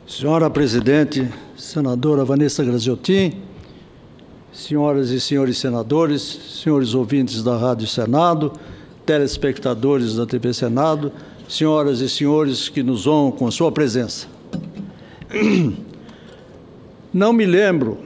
Senhora Presidente, Senadora Vanessa Graziotin, senhoras e senhores senadores, senhores ouvintes da Rádio Senado, telespectadores da TV Senado, senhoras e senhores que nos honram com a sua presença. Não me lembro,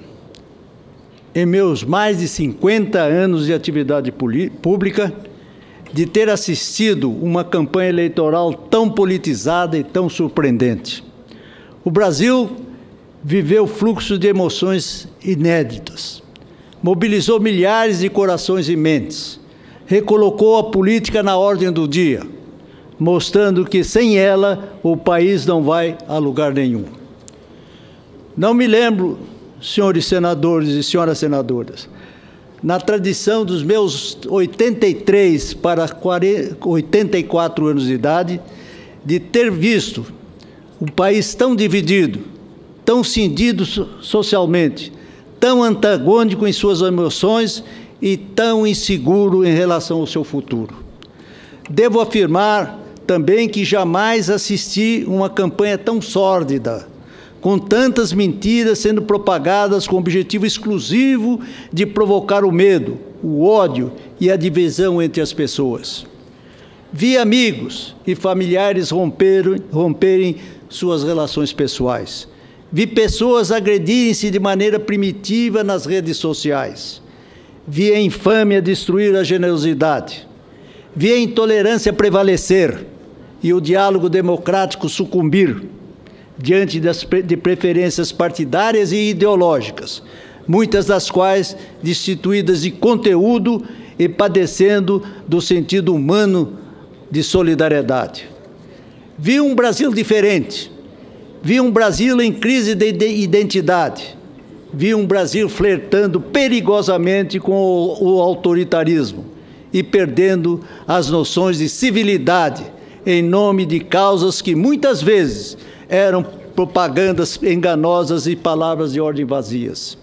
em meus mais de 50 anos de atividade pública, de ter assistido uma campanha eleitoral tão politizada e tão surpreendente. O Brasil viveu fluxo de emoções inéditas, mobilizou milhares de corações e mentes, recolocou a política na ordem do dia, mostrando que sem ela o país não vai a lugar nenhum. Não me lembro, senhores senadores e senhoras senadoras, na tradição dos meus 83 para 84 anos de idade, de ter visto um país tão dividido, tão cindido socialmente, tão antagônico em suas emoções e tão inseguro em relação ao seu futuro. Devo afirmar também que jamais assisti uma campanha tão sórdida, com tantas mentiras sendo propagadas com o objetivo exclusivo de provocar o medo, o ódio e a divisão entre as pessoas. Vi amigos e familiares romperem suas relações pessoais. Vi pessoas agredirem-se de maneira primitiva nas redes sociais. Vi a infâmia destruir a generosidade. Vi a intolerância prevalecer e o diálogo democrático sucumbir diante de preferências partidárias e ideológicas, muitas das quais destituídas de conteúdo e padecendo do sentido humano de solidariedade. Vi um Brasil diferente, vi um Brasil em crise de identidade, vi um Brasil flertando perigosamente com o autoritarismo e perdendo as noções de civilidade em nome de causas que muitas vezes eram propagandas enganosas e palavras de ordem vazias.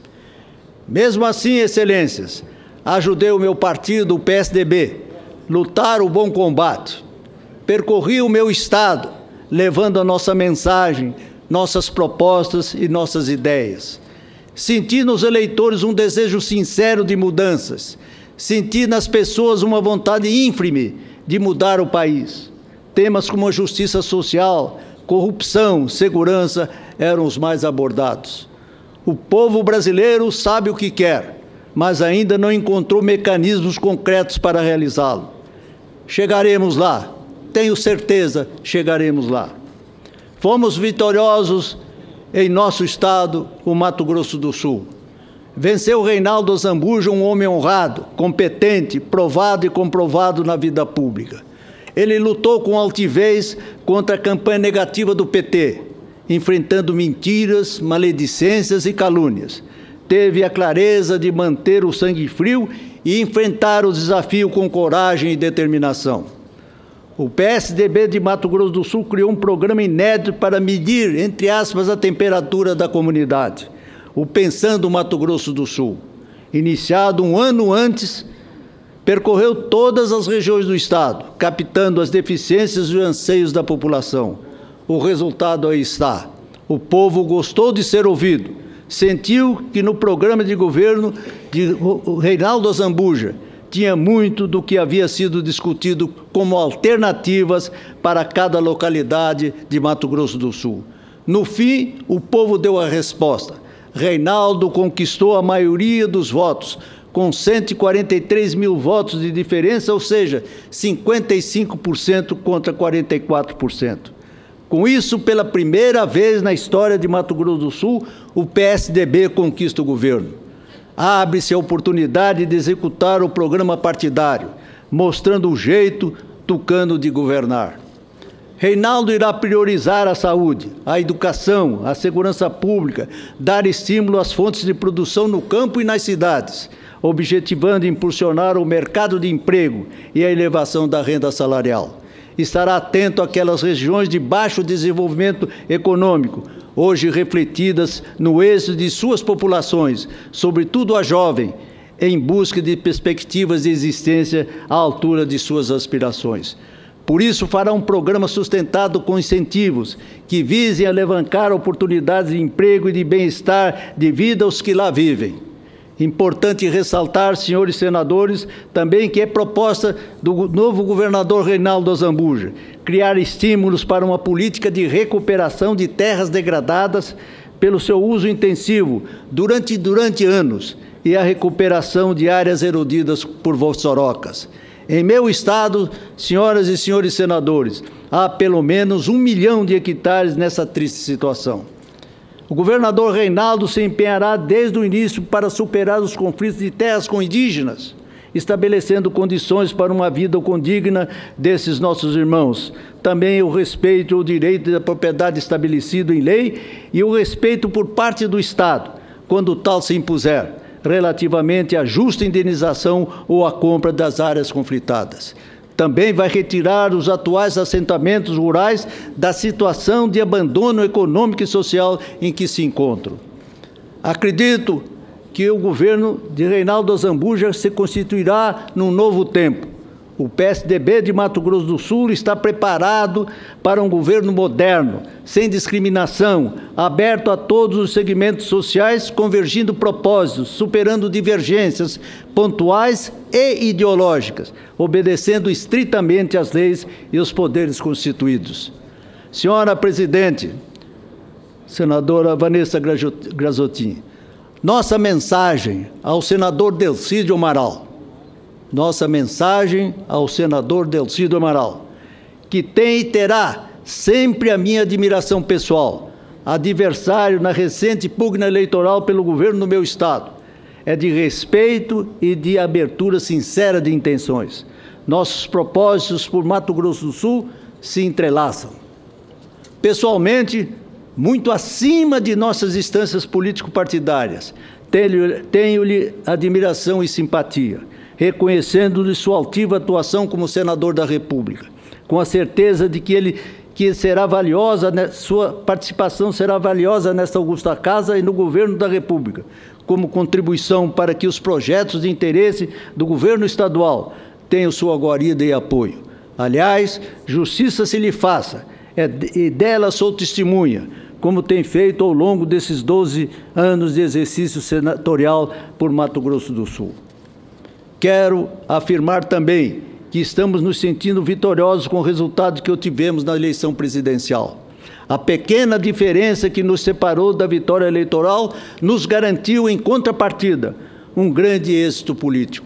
Mesmo assim, excelências, ajudei o meu partido, o PSDB, lutar o bom combate. Percorri o meu estado, levando a nossa mensagem, nossas propostas e nossas ideias. Senti nos eleitores um desejo sincero de mudanças. Senti nas pessoas uma vontade ínfime de mudar o país. Temas como a justiça social, corrupção, segurança eram os mais abordados. O povo brasileiro sabe o que quer, mas ainda não encontrou mecanismos concretos para realizá-lo. Chegaremos lá, tenho certeza, chegaremos lá. Fomos vitoriosos em nosso estado, o Mato Grosso do Sul. Venceu Reinaldo Azambuja, um homem honrado, competente, provado e comprovado na vida pública. Ele lutou com altivez contra a campanha negativa do PT, enfrentando mentiras, maledicências e calúnias. Teve a clareza de manter o sangue frio e enfrentar o desafio com coragem e determinação. O PSDB de Mato Grosso do Sul criou um programa inédito para medir, entre aspas, a temperatura da comunidade, o Pensando Mato Grosso do Sul. Iniciado um ano antes, percorreu todas as regiões do estado, captando as deficiências e os anseios da população. O resultado aí está. O povo gostou de ser ouvido, sentiu que no programa de governo de Reinaldo Azambuja tinha muito do que havia sido discutido como alternativas para cada localidade de Mato Grosso do Sul. No fim, o povo deu a resposta. Reinaldo conquistou a maioria dos votos, com 143 mil votos de diferença, ou seja, 55% contra 44%. Com isso, pela primeira vez na história de Mato Grosso do Sul, o PSDB conquista o governo. Abre-se a oportunidade de executar o programa partidário, mostrando o jeito tucano de governar. Reinaldo irá priorizar a saúde, a educação, a segurança pública, dar estímulo às fontes de produção no campo e nas cidades, objetivando impulsionar o mercado de emprego e a elevação da renda salarial. Estará atento àquelas regiões de baixo desenvolvimento econômico, hoje refletidas no êxito de suas populações, sobretudo a jovem, em busca de perspectivas de existência à altura de suas aspirações. Por isso, fará um programa sustentado com incentivos que visem alavancar oportunidades de emprego e de bem-estar de vida aos que lá vivem. Importante ressaltar, senhores senadores, também que é proposta do novo governador Reinaldo Azambuja criar estímulos para uma política de recuperação de terras degradadas pelo seu uso intensivo durante anos e a recuperação de áreas erodidas por voxorocas. Em meu estado, senhoras e senhores senadores, há pelo menos 1 milhão de hectares nessa triste situação. O governador Reinaldo se empenhará desde o início para superar os conflitos de terras com indígenas, estabelecendo condições para uma vida condigna desses nossos irmãos. Também o respeito ao direito da propriedade estabelecido em lei e o respeito por parte do Estado, quando tal se impuser, relativamente à justa indenização ou à compra das áreas conflitadas. Também vai retirar os atuais assentamentos rurais da situação de abandono econômico e social em que se encontram. Acredito que o governo de Reinaldo Azambuja se constituirá num novo tempo. O PSDB de Mato Grosso do Sul está preparado para um governo moderno, sem discriminação, aberto a todos os segmentos sociais, convergindo propósitos, superando divergências pontuais e ideológicas, obedecendo estritamente às leis e aos poderes constituídos. Senhora Presidente, senadora Vanessa Grazottin, nossa mensagem ao senador Delcídio Amaral, que tem e terá sempre a minha admiração pessoal, adversário na recente pugna eleitoral pelo governo do meu estado, é de respeito e de abertura sincera de intenções. Nossos propósitos por Mato Grosso do Sul se entrelaçam. Pessoalmente, muito acima de nossas instâncias político-partidárias, tenho-lhe admiração e simpatia, reconhecendo-lhe sua altiva atuação como senador da República, com a certeza de que será valiosa, sua participação será valiosa nesta augusta casa e no governo da República, como contribuição para que os projetos de interesse do governo estadual tenham sua guarida e apoio. Aliás, justiça se lhe faça, e dela sou testemunha, como tem feito ao longo desses 12 anos de exercício senatorial por Mato Grosso do Sul. Quero afirmar também que estamos nos sentindo vitoriosos com o resultado que obtivemos na eleição presidencial. A pequena diferença que nos separou da vitória eleitoral nos garantiu, em contrapartida, um grande êxito político.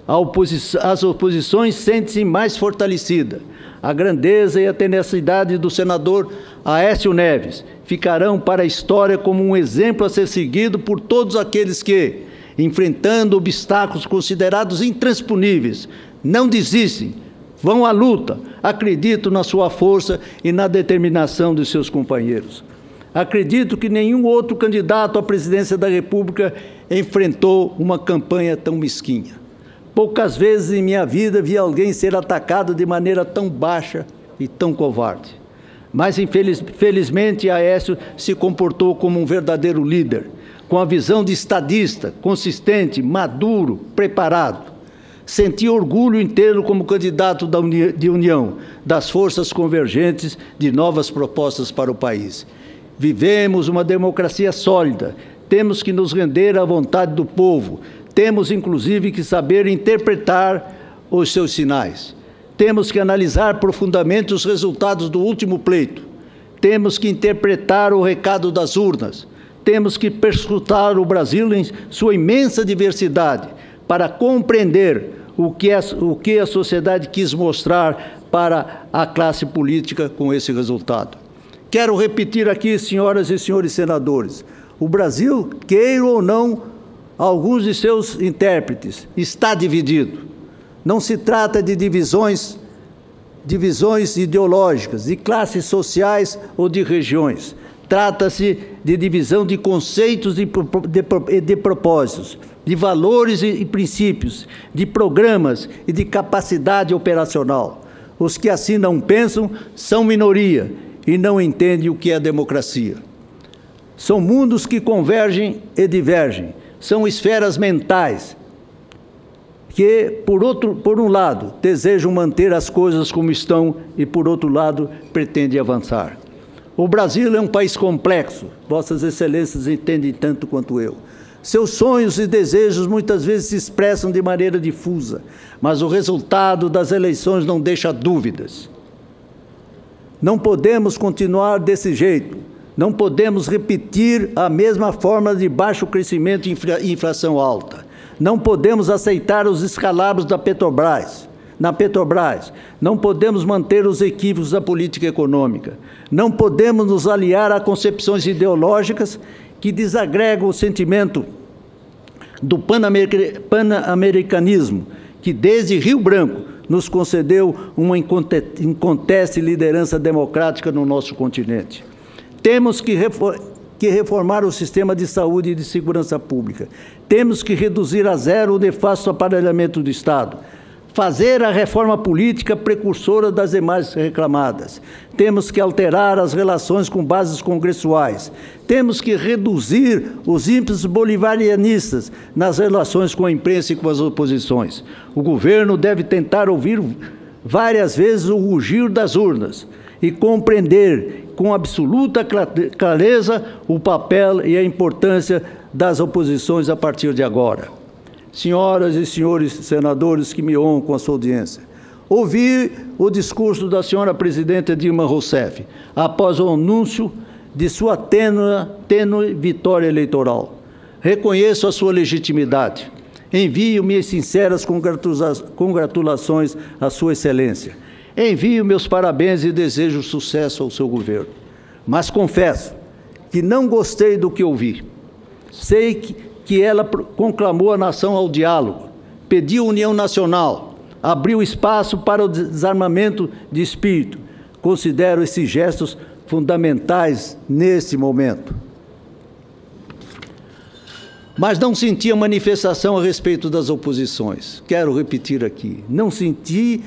As oposições sentem-se mais fortalecidas. A grandeza e a tenacidade do senador Aécio Neves ficarão para a história como um exemplo a ser seguido por todos aqueles que, enfrentando obstáculos considerados intransponíveis, não desistem, vão à luta, acreditam na sua força e na determinação de seus companheiros. Acredito que nenhum outro candidato à presidência da República enfrentou uma campanha tão mesquinha. Poucas vezes em minha vida vi alguém ser atacado de maneira tão baixa e tão covarde. Mas, infelizmente, Aécio se comportou como um verdadeiro líder, com a visão de estadista, consistente, maduro, preparado. Senti orgulho em tê-lo como candidato de união das forças convergentes de novas propostas para o país. Vivemos uma democracia sólida, temos que nos render à vontade do povo, temos, inclusive, que saber interpretar os seus sinais. Temos que analisar profundamente os resultados do último pleito. Temos que interpretar o recado das urnas. Temos que perscrutar o Brasil em sua imensa diversidade para compreender o que a sociedade quis mostrar para a classe política com esse resultado. Quero repetir aqui, senhoras e senhores senadores, o Brasil, queira ou não, alguns de seus intérpretes, está dividido. Não se trata de divisões ideológicas, de classes sociais ou de regiões. Trata-se de divisão de conceitos e de propósitos, de valores e princípios, de programas e de capacidade operacional. Os que assim não pensam são minoria e não entendem o que é democracia. São mundos que convergem e divergem, são esferas mentais que, por um lado, desejam manter as coisas como estão e, por outro lado, pretendem avançar. O Brasil é um país complexo, Vossas Excelências entendem tanto quanto eu. Seus sonhos e desejos muitas vezes se expressam de maneira difusa, mas o resultado das eleições não deixa dúvidas. Não podemos continuar desse jeito, não podemos repetir a mesma forma de baixo crescimento e inflação alta. Não podemos aceitar os escalabros na Petrobras, não podemos manter os equívocos da política econômica, não podemos nos aliar a concepções ideológicas que desagregam o sentimento do pan-americanismo, que desde Rio Branco nos concedeu uma inconteste liderança democrática no nosso continente. Temos que reformar o sistema de saúde e de segurança pública. Temos que reduzir a zero o nefasto aparelhamento do Estado. Fazer a reforma política precursora das demais reclamadas. Temos que alterar as relações com bases congressuais. Temos que reduzir os ímpetos bolivarianistas nas relações com a imprensa e com as oposições. O governo deve tentar ouvir várias vezes o rugir das urnas e compreender com absoluta clareza o papel e a importância das oposições a partir de agora. Senhoras e senhores senadores que me honram com a sua audiência, ouvi o discurso da senhora presidenta Dilma Rousseff após o anúncio de sua tênue vitória eleitoral. Reconheço a sua legitimidade. Envio minhas sinceras congratulações à sua excelência. Envio meus parabéns e desejo sucesso ao seu governo. Mas confesso que não gostei do que ouvi. Sei que ela conclamou a nação ao diálogo, pediu união nacional, abriu espaço para o desarmamento de espírito. Considero esses gestos fundamentais nesse momento. Mas não senti a manifestação a respeito das oposições. Quero repetir aqui, não senti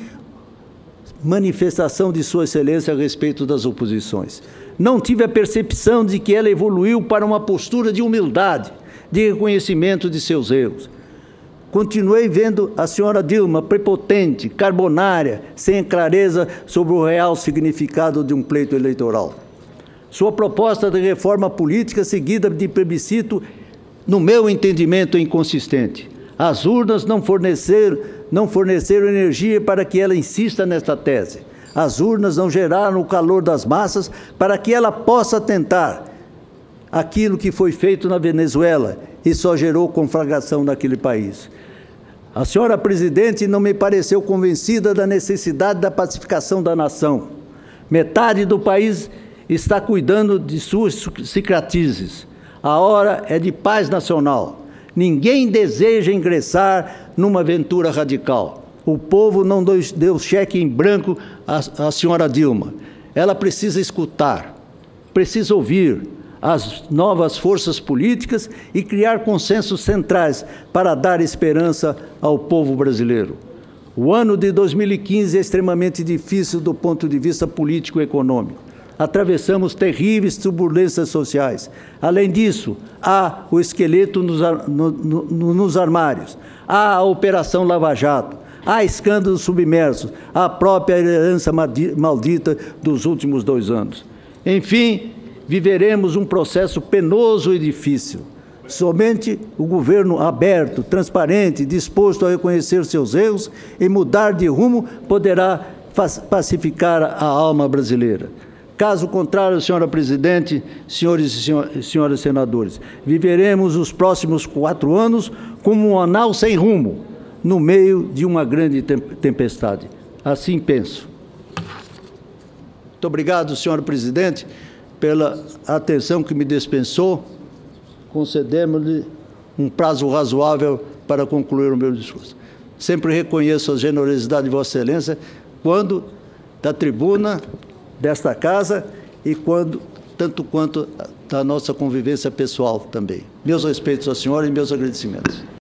manifestação de Sua Excelência a respeito das oposições. Não tive a percepção de que ela evoluiu para uma postura de humildade, de reconhecimento de seus erros. Continuei vendo a senhora Dilma prepotente, carbonária, sem clareza sobre o real significado de um pleito eleitoral. Sua proposta de reforma política seguida de plebiscito, no meu entendimento, é inconsistente. As urnas não forneceram energia para que ela insista nesta tese. As urnas não geraram o calor das massas para que ela possa tentar aquilo que foi feito na Venezuela e só gerou conflagração naquele país. A senhora presidente não me pareceu convencida da necessidade da pacificação da nação. Metade do país está cuidando de suas cicatrizes. A hora é de paz nacional. Ninguém deseja ingressar numa aventura radical. O povo não deu cheque em branco à senhora Dilma. Ela precisa escutar, precisa ouvir as novas forças políticas e criar consensos centrais para dar esperança ao povo brasileiro. O ano de 2015 é extremamente difícil do ponto de vista político e econômico. Atravessamos terríveis turbulências sociais. Além disso, há o esqueleto nos armários, há a Operação Lava Jato, há escândalos submersos, há a própria herança maldita dos últimos 2 anos. Enfim, viveremos um processo penoso e difícil. Somente o governo aberto, transparente, disposto a reconhecer seus erros e mudar de rumo poderá pacificar a alma brasileira. Caso contrário, senhora presidente, senhores e senhoras senadores, viveremos os próximos 4 anos como um anal sem rumo, no meio de uma grande tempestade. Assim penso. Muito obrigado, senhora presidente, pela atenção que me dispensou. Concedemos-lhe um prazo razoável para concluir o meu discurso. Sempre reconheço a generosidade de Vossa Excelência quando da tribuna desta casa e tanto quanto da nossa convivência pessoal também. Meus respeitos à senhora e meus agradecimentos.